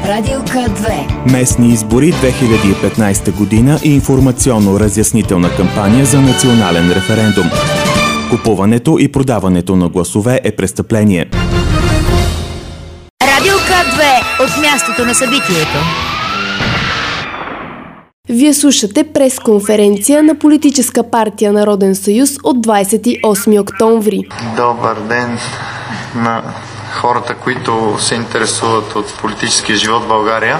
Радио К2. Местни избори 2015 година и информационно-разяснителна кампания за национален референдум. Купуването и продаването на гласове е престъпление. Радио К2 от мястото на събитието. Вие слушате пресконференция на Политическа партия Народен съюз от 28 октомври. Добър ден на хората, които се интересуват от политическия живот в България.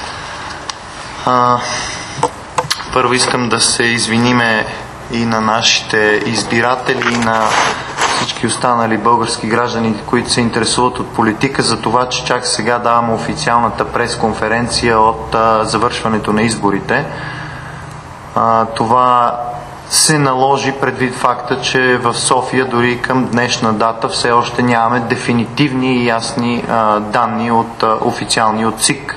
Първо искам да се извиниме и на нашите избиратели, и на всички останали български граждани, които се интересуват от политика, за това, че чак сега даваме официалната пресконференция от завършването на изборите. Това се наложи предвид факта, че в София дори към днешна дата все още нямаме дефинитивни и ясни данни официални от ЦИК.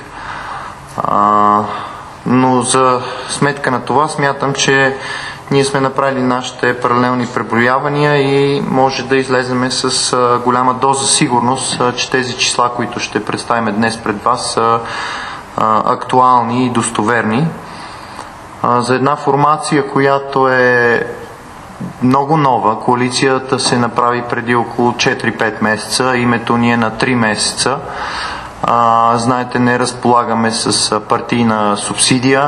Но за сметка на това смятам, че ние сме направили нашите паралелни преброявания и може да излеземе с голяма доза сигурност, че тези числа, които ще представим днес пред вас, са актуални и достоверни. За една формация, която е много нова, коалицията се направи преди около 4-5 месеца, името ни е на 3 месеца. Знаете, не разполагаме с партийна субсидия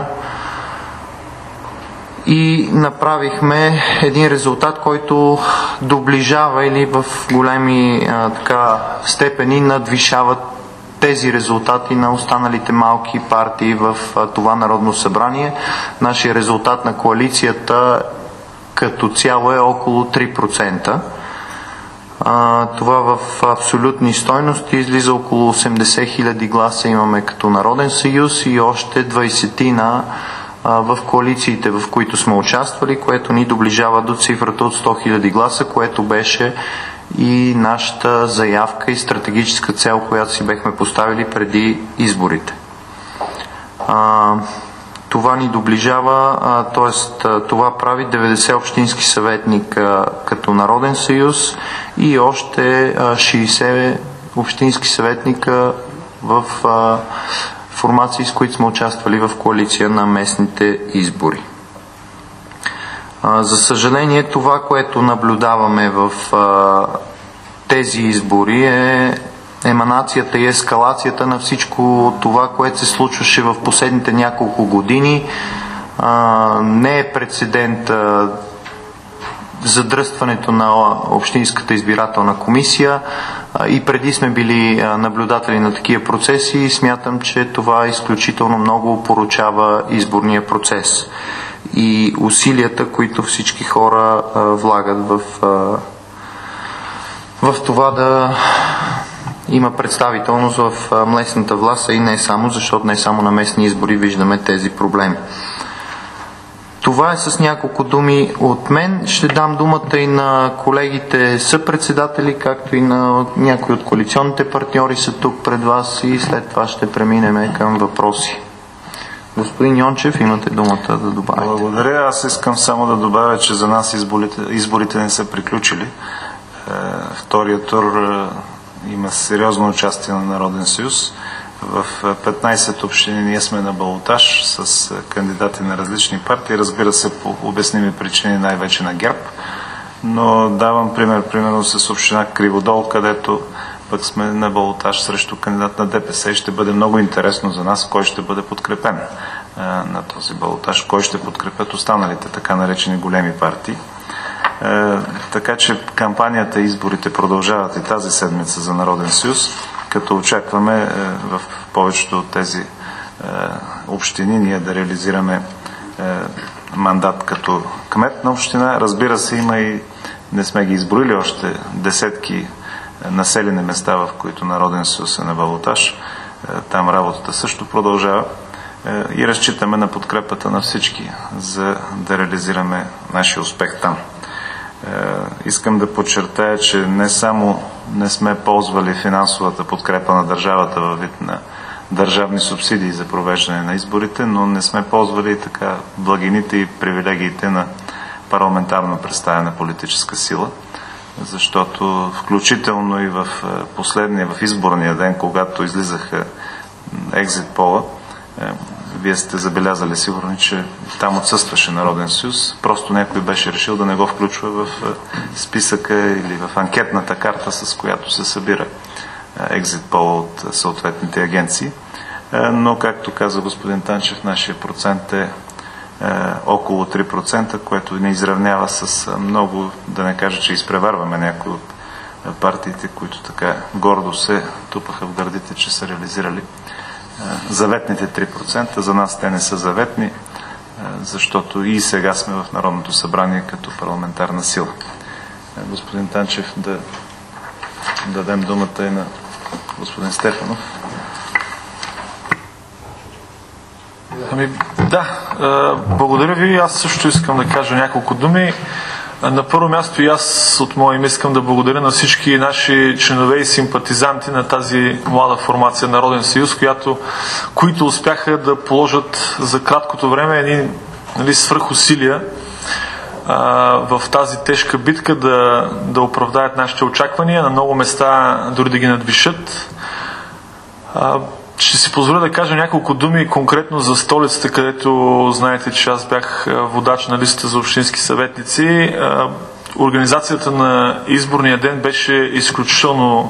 и направихме един резултат, който доближава или в големи степени надвишава тези резултати на останалите малки партии в това Народно събрание. Нашия резултат на коалицията като цяло е около 3%. Това в абсолютни стойности излиза около 80 000 гласа имаме като Народен съюз и още 20 в коалициите, в които сме участвали, което ни доближава до цифрата от 100 000 гласа, което беше и нашата заявка и стратегическа цел, която си бехме поставили преди изборите. Това ни доближава, т.е. това прави 90 общински съветника като Народен съюз и още 60 общински съветника в формации, с които сме участвали в коалиция на местните избори. За съжаление, това, което наблюдаваме в тези избори е еманацията и ескалацията на всичко това, което се случваше в последните няколко години. Не е прецедент задръстването на Общинската избирателна комисия. И преди сме били наблюдатели на такива процеси и смятам, че това изключително много опорочава изборния процес и усилията, които всички хора влагат в това да има представителност в местната власт, и не само, защото не само на местни избори виждаме тези проблеми. Това е с няколко думи от мен. Ще дам думата и на колегите съпредседатели, както и на някои от коалиционните партньори са тук пред вас и след това ще преминем към въпроси. Господин Йончев, имате думата да добавите. Благодаря. Аз искам само да добавя, че за нас изборите не са приключили. Вторият тур има сериозно участие на Народен съюз. В 15 общини ние сме на балотаж с кандидати на различни партии, разбира се по обясними причини, най-вече на ГЕРБ, но давам примерно с община Криводол, където пък сме на балотаж срещу кандидат на ДПС и ще бъде много интересно за нас кой ще бъде подкрепен на този балотаж, кой ще подкрепят останалите така наречени големи партии. Така че кампанията и изборите продължават и тази седмица за Народен съюз, като очакваме в повечето от тези общини ние да реализираме мандат като кмет на община. Разбира се, има и, не сме ги изброили още, десетки населени места, в които Народен съюз е на балотаж. Там работата също продължава и разчитаме на подкрепата на всички, за да реализираме нашия успех там. Искам да подчертая, че не само не сме ползвали финансовата подкрепа на държавата във вид на държавни субсидии за провеждане на изборите, но не сме ползвали и така благините и привилегиите на парламентарно представена политическа сила, защото включително и в последния, в изборния ден, когато излизаха екзит пола. Вие сте забелязали сигурно, че там отсъстваше Народен съюз. Просто някой беше решил да не го включва в списъка или в анкетната карта, с която се събира екзит пола от съответните агенции. Но, както каза господин Танчев, нашия процент е около 3%, което не изравнява с много, да не кажа, че изпреварваме някои от партиите, които така гордо се тупаха в гърдите, че са реализирали заветните 3%. За нас те не са заветни, защото и сега сме в Народното събрание като парламентарна сила. Господин Танчев, да дадем думата и на господин Стефанов. Благодаря ви. Аз също искам да кажа няколко думи. На първо място и аз от мое име искам да благодаря на всички наши членове и симпатизанти на тази млада формация Народен съюз, които успяха да положат за краткото време едни свръхусилия в тази тежка битка да оправдаят нашите очаквания, на много места дори да ги надвишат. Ще си позволя да кажа няколко думи конкретно за столицата, където знаете, че аз бях водач на листата за общински съветници. Организацията на изборния ден беше изключително,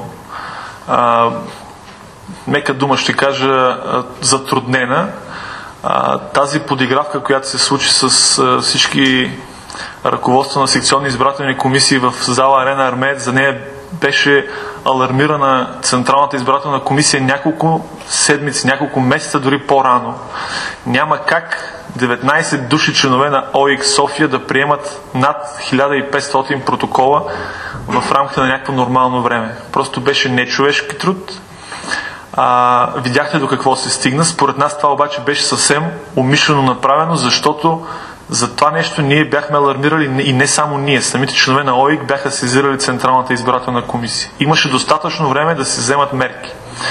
мека дума ще кажа, затруднена. Тази подигравка, която се случи с всички ръководства на секционни избирателни комисии в зала Арена Армеец, за нея беше алармирана Централната избирателна комисия няколко седмици, няколко месеца дори по-рано. Няма как 19 души членове на ОИК София да приемат над 1500 протокола в рамките на някакво нормално време. Просто беше нечовешки труд. Видяхте до какво се стигна. Според нас това обаче беше съвсем умишлено направено, защото за това нещо ние бяхме алармирали и не само ние. Самите членове на ОИК бяха сезирали Централната избирателна комисия. Имаше достатъчно време да се вземат мерки.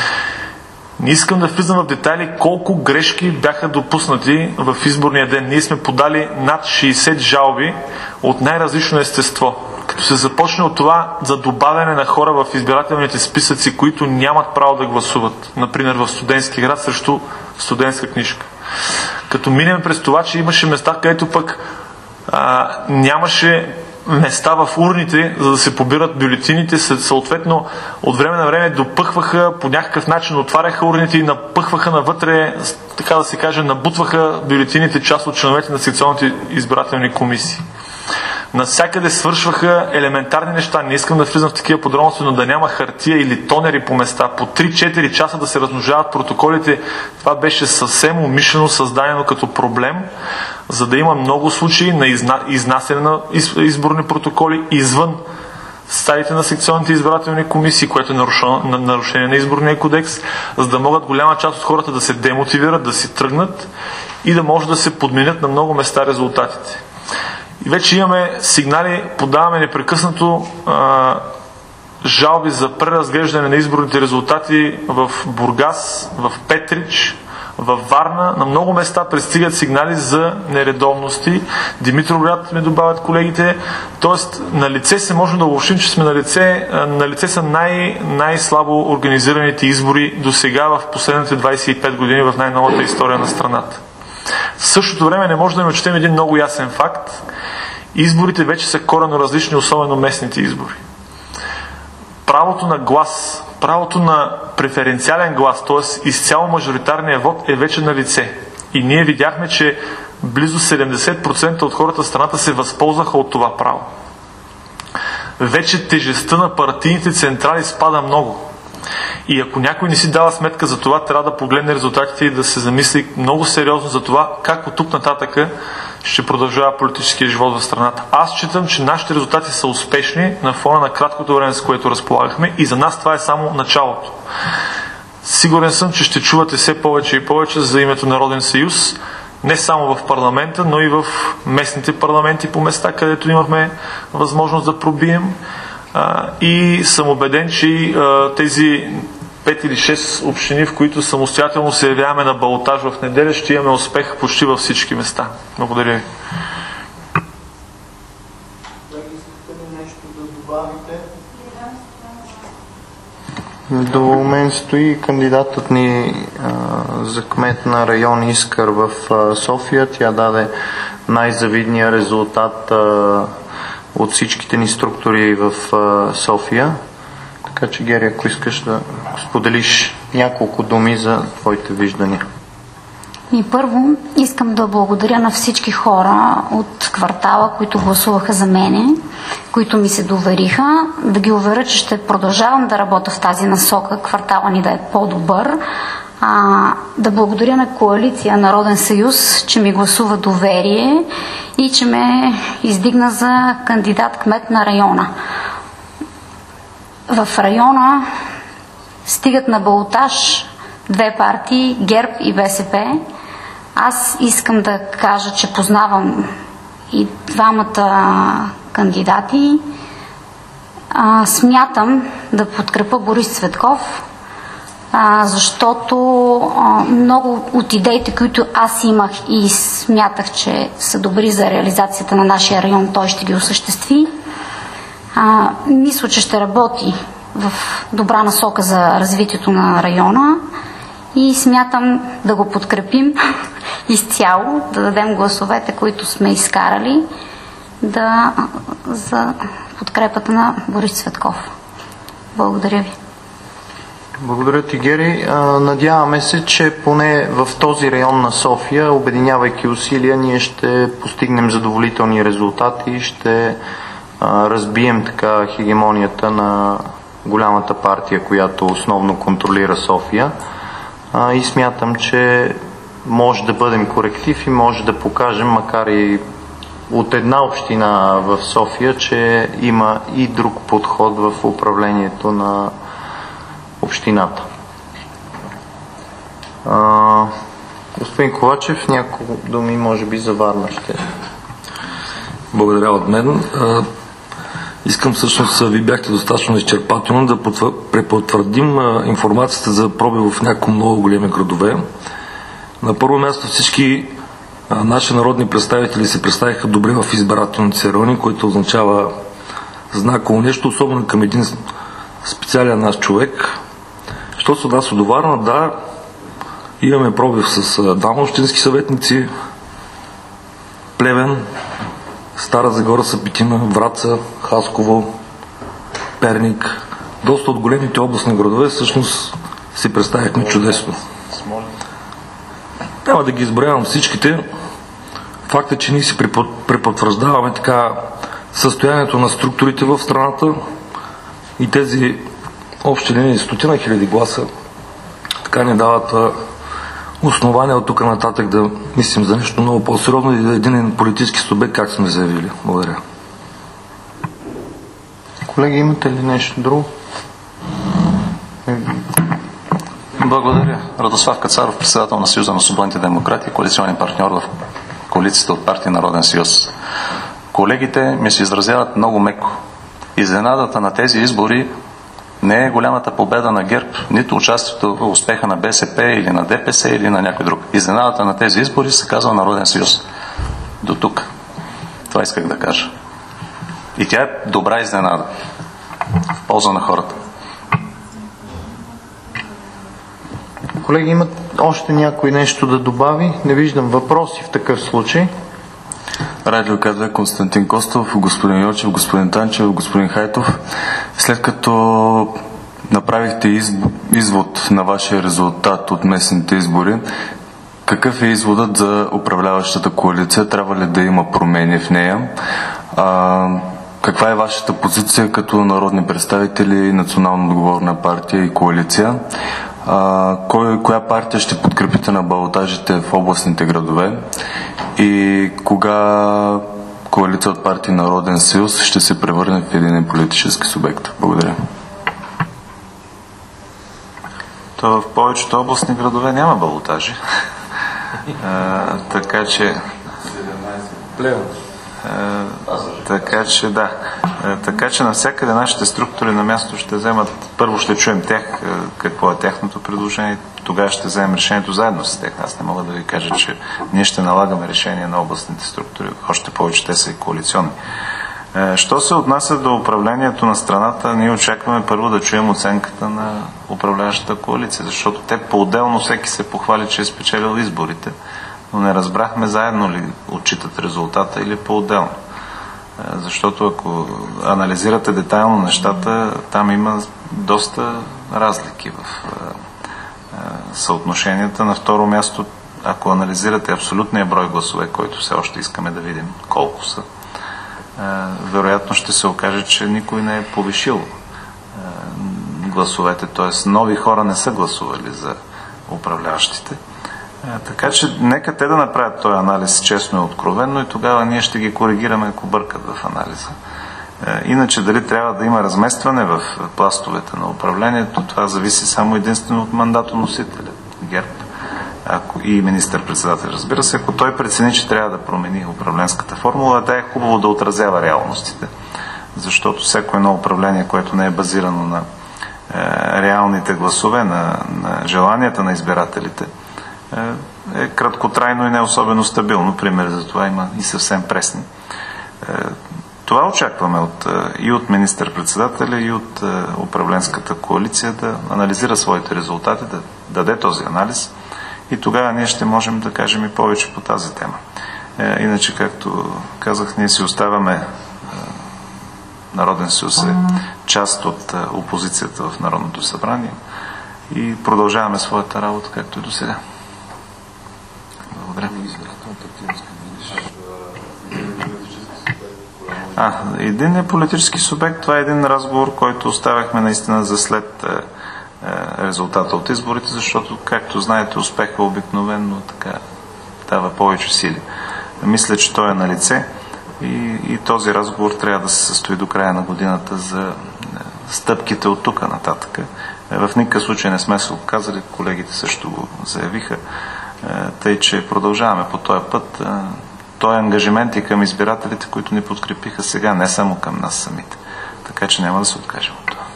Не искам да влизам в детайли колко грешки бяха допуснати в изборния ден. Ние сме подали над 60 жалби от най-различно естество. Като се започне от това за добавяне на хора в избирателните списъци, които нямат право да гласуват. Например в Студентски град срещу студентска книжка. Като минем през това, че имаше места, където пък нямаше места в урните, за да се побират бюлетините, съответно от време на време допъхваха, по някакъв начин отваряха урните и напъхваха навътре, така да се каже, набутваха бюлетините част от членовете на секционните избирателни комисии. Навсякъде свършваха елементарни неща. Не искам да влизам в такива подробности, но да няма хартия или тонери по места. По 3-4 часа да се размножават протоколите. Това беше съвсем умишлено създадено като проблем, за да има много случаи на изнасяне на изборни протоколи извън стаите на секционните избирателни комисии, което е нарушение на изборния кодекс, за да могат голяма част от хората да се демотивират, да си тръгнат и да може да се подменят на много места резултатите. И вече имаме сигнали, подаваме непрекъснато жалби за преразглеждане на изборните резултати в Бургас, в Петрич, в Варна. На много места пристигат сигнали за нередовности. Димитровград ми добавят колегите. Тоест, на лице се може да обобщим, че сме на лице са най-слабо организираните избори до сега в последните 25 години в най-новата история на страната. В същото време не може да не отчетем един много ясен факт. Изборите вече са коренно различни, особено местните избори. Правото на глас, правото на преференциален глас, т.е. изцяло мажоритарния вод е вече на лице. И ние видяхме, че близо 70% от хората в страната се възползваха от това право. Вече тежестта на партийните централи спада много. И ако някой не си дава сметка за това, трябва да погледне резултатите и да се замисли много сериозно за това, как от тук нататък ще продължава политическия живот в страната. Аз считам, че нашите резултати са успешни на фона на краткото време, с което разполагахме, и за нас това е само началото. Сигурен съм, че ще чувате все повече и повече за името Народен съюз, не само в парламента, но и в местните парламенти по места, където имахме възможност да пробием. И съм убеден, че тези 5 или 6 общини, в които самостоятелно се явяваме на балотаж в неделя, ще имаме успех почти във всички места. Благодаря ви. Искате ли нещо да добавите? До мен стои кандидатът ни за кмет на район Искър в София. Тя даде най-завидния резултат от всичките ни структури в София. Така че, Гери, ако искаш да споделиш няколко думи за твоите виждания. И първо искам да благодаря на всички хора от квартала, които гласуваха за мене, които ми се довериха, да ги уверя, че ще продължавам да работя в тази насока, квартала ни да е по-добър. Да благодаря на коалиция Народен съюз, че ми гласува доверие и че ме издигна за кандидат кмет на района. В района стигат на балотаж две партии, ГЕРБ и БСП. Аз искам да кажа, че познавам и двамата кандидати. Смятам да подкрепя Борис Цветков, защото много от идеите, които аз имах и смятах, че са добри за реализацията на нашия район, той ще ги осъществи. Мисля, че ще работи в добра насока за развитието на района и смятам да го подкрепим изцяло, да дадем гласовете, които сме изкарали за подкрепата на Борис Цветков. Благодаря ви. Благодаря ти, Гери. Надяваме се, че поне в този район на София, обединявайки усилия, ние ще постигнем задоволителни резултати и ще разбием така хегемонията на голямата партия, която основно контролира София. И смятам, че може да бъдем коректив и може да покажем, макар и от една община в София, че има и друг подход в управлението на общината. Господин Ковачев, няколко думи може би за Варна ще. Благодаря от мен. Искам всъщност, ви бяхте достатъчно изчерпателно да препотвърдим информацията за проби в някои много големи градове. На първо място всички наши народни представители се представиха добре в избирателните райони, което означава знаково нещо, особено към един специален наш човек. Що се отнася до Варна, да, имаме пробив с двама общински съветници, Плевен, Стара Загора, Сапетина, Враца, Хасково, Перник. Доста от големите областни градове всъщност се представихме чудесно. Няма да ги изброявам всичките. Факт е, че ние си препотвърждаваме така състоянието на структурите в страната и тези общи линии, стотина хиляди гласа, така ни дават основания от тук нататък да мислим за нещо много по-сериозно и да е един политически субект, как сме заявили. Благодаря. Колеги, имате ли нещо друго? Благодаря. Радослав Кацаров, председател на Съюза на свободните демократи, коалиционен партньор в коалицията от партия Народен съюз. Колегите ми се изразяват много меко. Изненадата на тези избори не е голямата победа на ГЕРБ, нито участието в успеха на БСП или на ДПС или на някой друг. Изненадата на тези избори се казва Народен съюз. До тук. Това исках да кажа. И тя е добра изненада. В полза на хората. Колеги, имат още някой нещо да добави? Не виждам въпроси в такъв случай. Радио К2, Константин Костов, господин Йочев, господин Танчев, господин Хайтов. След като направихте извод на вашия резултат от местните избори, какъв е изводът за управляващата коалиция? Трябва ли да има промени в нея? Каква е вашата позиция като народни представители, национално отговорна партия и коалиция? Коя партия ще подкрепите на балотажите в областните градове? И кога коалиция от партии Народен съюз ще се превърне в един политически субект? Благодаря. То в повечето областни градове няма балотажи. Така че... Така че навсякъде нашите структури на място ще вземат, първо ще чуем тях, какво е тяхното предложение, тогава ще вземем решението заедно с тях. Аз не мога да ви кажа, че ние ще налагаме решение на областните структури, още повече те са и коалиционни. Що се отнася до управлението на страната, ние очакваме първо да чуем оценката на управляващата коалиция, защото те по-отделно всеки се похвали, че е спечелил изборите, но не разбрахме заедно ли отчитат резултата или по-отделно. Защото ако анализирате детайлно нещата, там има доста разлики в съотношенията. На второ място, ако анализирате абсолютния брой гласове, който все още искаме да видим колко са, вероятно ще се окаже, че никой не е повишил гласовете, т.е. нови хора не са гласували за управляващите. Така че нека те да направят този анализ честно и откровенно и тогава ние ще ги коригираме, ако бъркат в анализа. Иначе дали трябва да има разместване в пластовете на управлението, това зависи само единствено от мандатоносителя, ГЕРБ и министър-председател. Разбира се, ако той прецени, че трябва да промени управленската формула, да е хубаво да отразява реалностите, защото всяко едно управление, което не е базирано на реалните гласове, на желанията на избирателите, е краткотрайно и не особено стабилно. Пример за това има и съвсем пресни. Това очакваме и от министър-председателя, и от управленската коалиция да анализира своите резултати, да даде този анализ и тогава ние ще можем да кажем и повече по тази тема. Иначе, както казах, ние си оставаме Народен съюз е част от опозицията в Народното събрание и продължаваме своята работа, както и до сега. Благодаря. Единният политически субект, това е един разговор, който оставяхме наистина за след резултата от изборите, защото, както знаете, успеха обикновено така дава повече сили. Мисля, че той е на лице и този разговор трябва да се състои до края на годината за стъпките от тук нататък. В никакъв случай не сме се отказали, колегите също го заявиха, тъй че продължаваме по този път. Той е ангажимент и към избирателите, които ни подкрепиха сега, не само към нас самите. Така че няма да се откажем от това.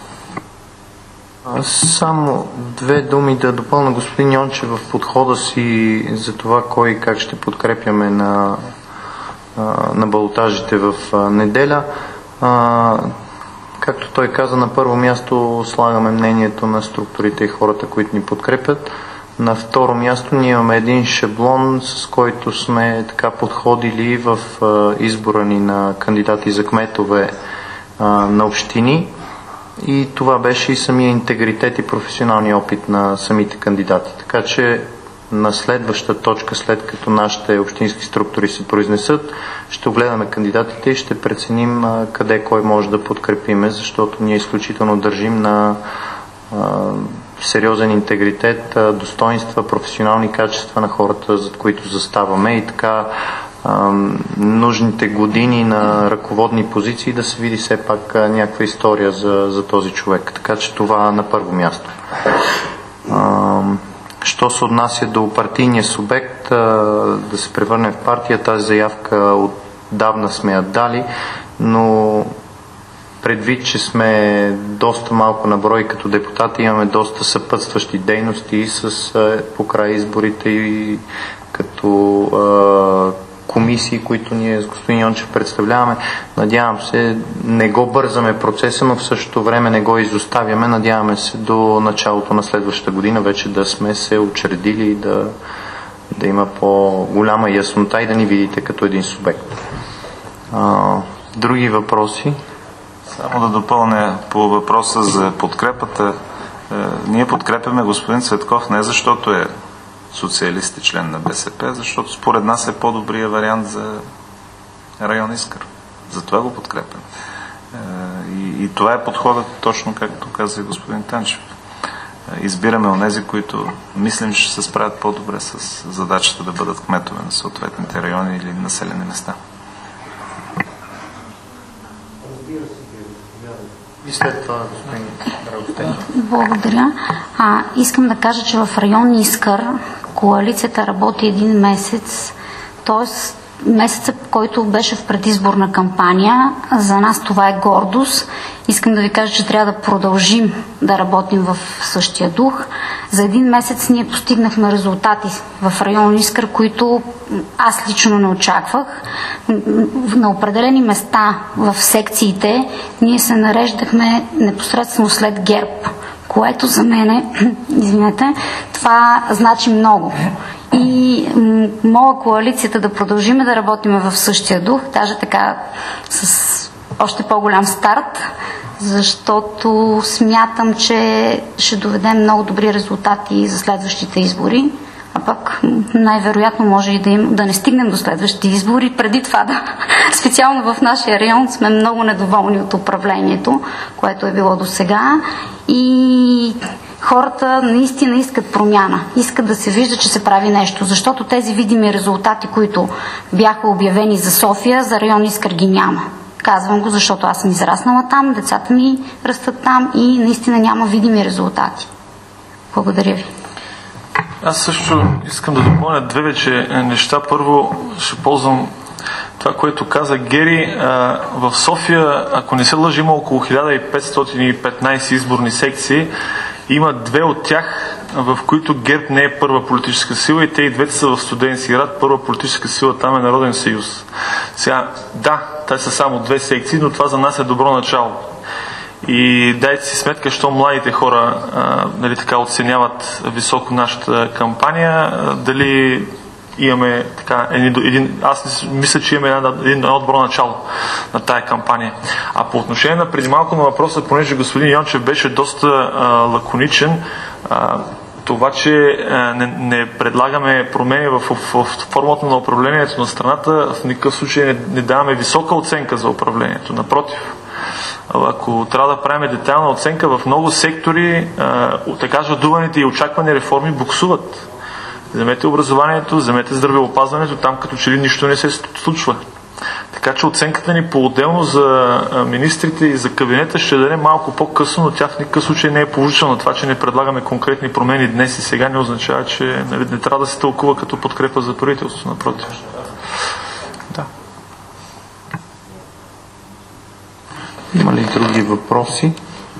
Само две думи да допълня господин Йончев в подхода си за това кой и как ще подкрепяме на балотажите в неделя. Както той каза, на първо място слагаме мнението на структурите и хората, които ни подкрепят. На второ място ние имаме един шаблон, с който сме така подходили в избора ни на кандидати за кметове на общини. И това беше и самия интегритет и професионалния опит на самите кандидати. Така че на следваща точка, след като нашите общински структури се произнесат, ще огледаме кандидатите и ще преценим къде кой може да подкрепиме, защото ние изключително държим на сериозен интегритет, достоинства, професионални качества на хората, зад които заставаме и така нужните години на ръководни позиции да се види все пак някаква история за този човек. Така че това на първо място. Що се отнася до партийния субект, да се превърне в партия, тази заявка отдавна сме я дали, но предвид, че сме доста малко на брой като депутати, имаме доста съпътстващи дейности покрай изборите и като комисии, които ние с господин Йончев представляваме. Надявам се, не го бързаме процеса, но в същото време не го изоставяме. Надяваме се до началото на следващата година вече да сме се учредили и да има по-голяма яснота и да ни видите като един субект. Други въпроси? Само да допълня по въпроса за подкрепата. Ние подкрепяме господин Цветков не защото е социалист и член на БСП, защото според нас е по-добрия вариант за район Искър. Затова го подкрепяме. И това е подходът точно както каза и господин Танчев. Избираме онези, които мислим, че ще се справят по-добре с задачата да бъдат кметове на съответните райони или населени места. И след това, господин Драгостен. Благодаря. Искам да кажа, че в район Искър коалицията работи един месец, т.е. месеца, който беше в предизборна кампания. За нас това е гордост. Искам да ви кажа, че трябва да продължим да работим в същия дух. За един месец ние постигнахме резултати в район Искър, които аз лично не очаквах. на определени места в секциите ние се нареждахме непосредствено след ГЕРБ, което за мене, извинете, това значи много. И моля коалицията да продължиме да работим в същия дух, даже така с още по-голям старт, защото смятам, че ще доведем много добри резултати за следващите избори, а пък най-вероятно може и да не стигнем до следващите избори. Преди това, специално в нашия район сме много недоволни от управлението, което е било до сега, и хората наистина искат промяна, искат да се вижда, че се прави нещо, защото тези видими резултати, които бяха обявени за София, за район Искър ги няма. Казвам го, защото аз съм израснала там, децата ми растат там и наистина няма видими резултати. Благодаря ви. Аз също искам да допълня две вече неща. Първо ще ползвам това, което каза Гери. В София, ако не се лъжи, има около 1515 изборни секции. Има две от тях, в които ГЕРБ не е първа политическа сила, и те и двете са в Студентски град. Първа политическа сила там е Народен съюз. Сега, да, те са само две секции, но това за нас е добро начало. И дайте си сметка, що младите хора дали така оценяват високо нашата кампания, дали имаме така аз мисля, че имаме едно добро начало на тая кампания. А по отношение на преди малко на въпроса, понеже господин Йончев беше доста лаконичен, това, че не предлагаме промени в формата на управлението на страната, в никакъв случай не даваме висока оценка за управлението. Напротив, ако трябва да правим детайлна оценка, в много сектори така жадуваните и очаквани реформи буксуват. Вземете образованието, вземете здравеопазването, там като че ли нищо не се случва. Така че оценката ни по-отделно за министрите и за кабинета ще даде малко по-късно, но тя в никакъв случай не е положителна. Това, че не предлагаме конкретни промени днес и сега, не означава, че не трябва да се тълкува като подкрепа за правителството, напротив. Да. Има ли други въпроси?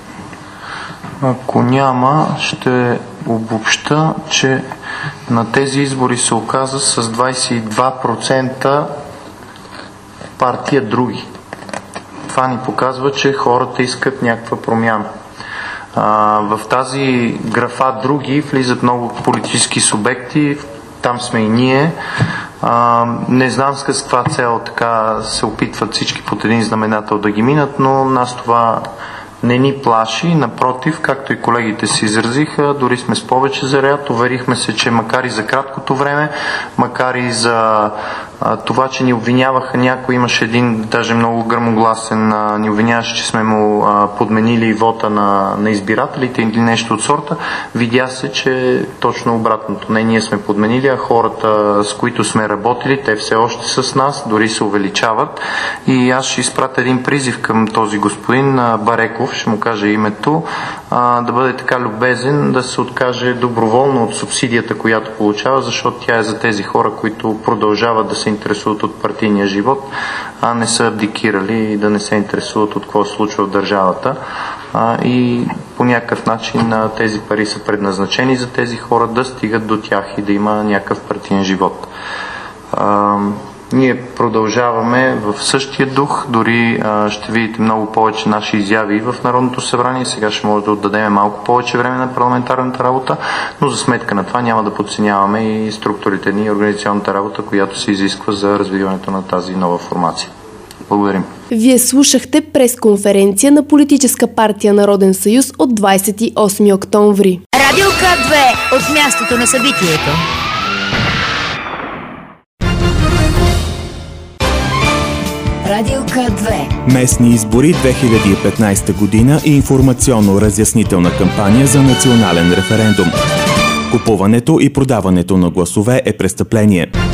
Ако няма, ще обобща, че на тези избори се оказа с 22% партия други. Това ни показва, че хората искат някаква промяна. В тази графа други влизат много политически субекти, там сме и ние. Не знам с каква цел така се опитват всички под един знаменател да ги минат, но нас това не ни плаши. Напротив, както и колегите се изразиха, дори сме с повече заряд. Уверихме се, че макар и за краткото време, макар и за това, че ни обвиняваха някой, имаше един даже много гръмогласен, ни обвиняваше, че сме му подменили вота на избирателите или нещо от сорта, видя се, че точно обратното. Не ние сме подменили, а хората, с които сме работили, те все още са с нас, дори се увеличават. И аз ще изпратя един призив към този господин Бареков, ще му кажа името, да бъде така любезен да се откаже доброволно от субсидията, която получава, защото тя е за тези хора, които продължават да се интересуват от партийния живот, а не са абдикирали и да не се интересуват от какво се случва в държавата. И по някакъв начин тези пари са предназначени за тези хора да стигат до тях и да има някакъв партиен живот. Ние продължаваме в същия дух, дори ще видите много повече наши изяви в Народното събрание. Сега ще може да отдадем малко повече време на парламентарната работа, но за сметка на това няма да подценяваме и структурите ни и организационната работа, която се изисква за развиването на тази нова формация. Благодарим. Вие слушахте пресконференция на Политическа партия Народен съюз от 28 октомври. Радио К2 от мястото на събитието. Радио К2. Местни избори 2015 година и информационно-разяснителна кампания за национален референдум. Купуването и продаването на гласове е престъпление.